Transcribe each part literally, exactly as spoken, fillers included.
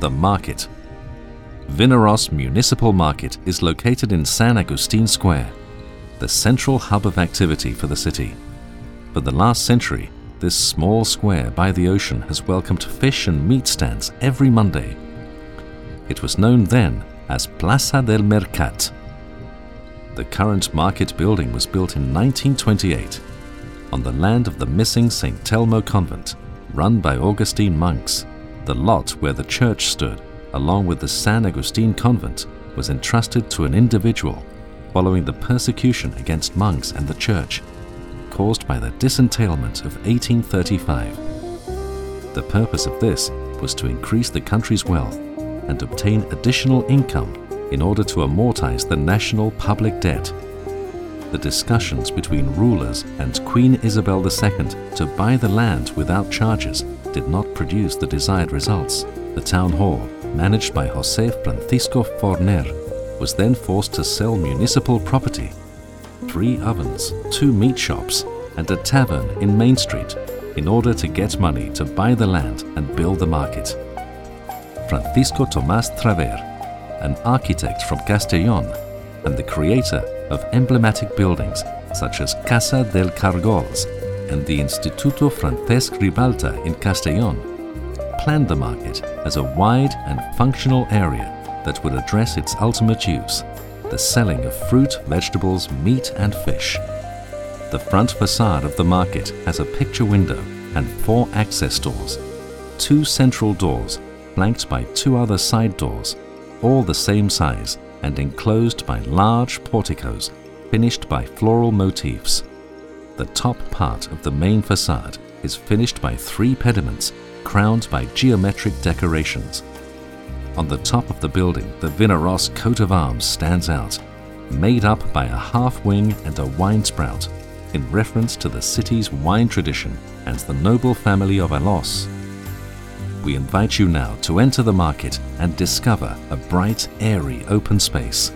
the market. Vinaròs Municipal Market is located in San Agustín Square, the central hub of activity for the city. For the last century, this small square by the ocean has welcomed fish and meat stands every Monday. It was known then as Plaza del Mercat. The current market building was built in nineteen twenty-eight on the land of the missing Saint Telmo convent, run by Augustine monks. The lot where the church stood, along with the San Agustín convent, was entrusted to an individual following the persecution against monks and the church, caused by the disentailment of eighteen thirty-five. The purpose of this was to increase the country's wealth and obtain additional income in order to amortize the national public debt. The discussions between rulers and Queen Isabel the Second to buy the land without charges did not produce the desired results. The town hall, managed by José Francisco Forner, was then forced to sell municipal property, three ovens, two meat shops, and a tavern in Main Street in order to get money to buy the land and build the market. Francisco Tomás Traver, an architect from Castellón and the creator of emblematic buildings such as Casa del Cargols and the Instituto Francesc Ribalta in Castellón, planned the market as a wide and functional area that would address its ultimate use, the selling of fruit, vegetables, meat and fish. The front facade of the market has a picture window and four access doors, two central doors flanked by two other side doors, all the same size and enclosed by large porticos finished by floral motifs. The top part of the main facade is finished by three pediments crowned by geometric decorations. On the top of the building, the Vinaròs coat of arms stands out, made up by a half-wing and a wine sprout, in reference to the city's wine tradition and the noble family of Alòs. We invite you now to enter the market and discover a bright, airy, open space.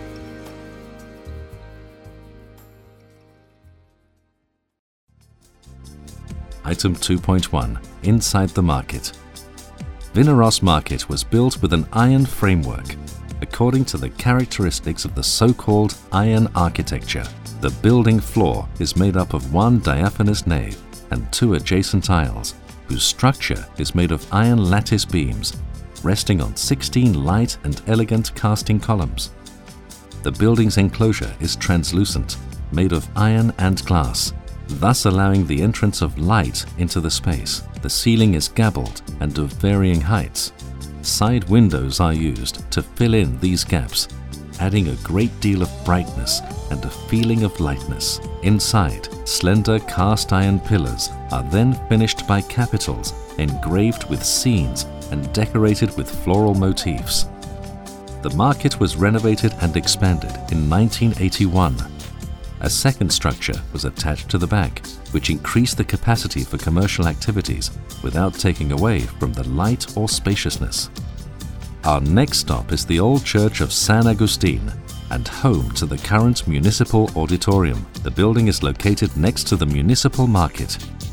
Item two point one. Inside the market. Vinaròs Market was built with an iron framework, according to the characteristics of the so-called iron architecture. The building floor is made up of one diaphanous nave and two adjacent aisles, whose structure is made of iron lattice beams, resting on sixteen light and elegant casting columns. The building's enclosure is translucent, made of iron and glass, thus allowing the entrance of light into the space. The ceiling is gabled and of varying heights. Side windows are used to fill in these gaps, adding a great deal of brightness and a feeling of lightness. Inside, slender cast iron pillars are then finished by capitals engraved with scenes and decorated with floral motifs. The market was renovated and expanded in nineteen eighty-one. A second structure was attached to the back, which increased the capacity for commercial activities without taking away from the light or spaciousness. Our next stop is the old church of San Agustín and home to the current municipal auditorium. The building is located next to the municipal market.